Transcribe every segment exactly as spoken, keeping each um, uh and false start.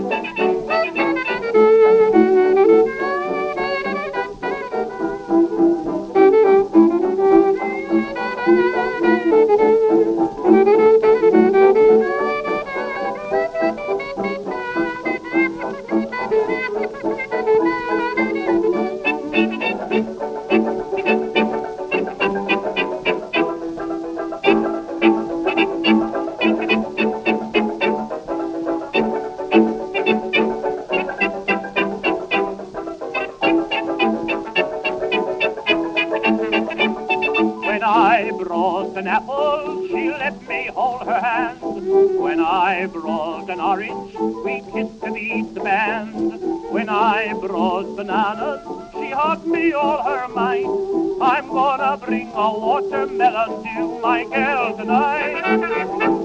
When I brought an apple, she let me hold her hand. When I brought an orange, we kissed and eat the band. When I brought bananas, she hugged me all her might. I'm gonna bring a watermelon to my girl tonight.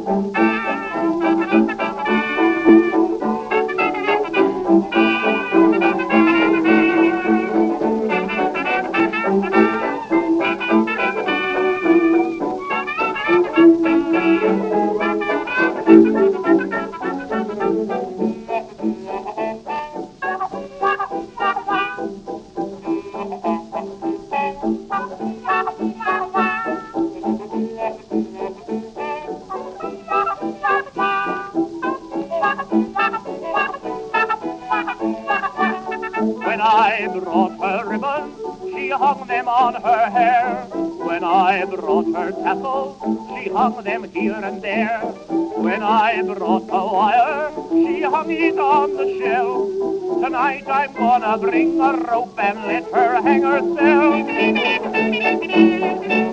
When I brought her ribbons, she hung them on her hair. When I brought her tassels, she hung them here and there. When I brought a wire, she hung it on the shelf. Tonight I'm gonna bring a rope and let her hang herself.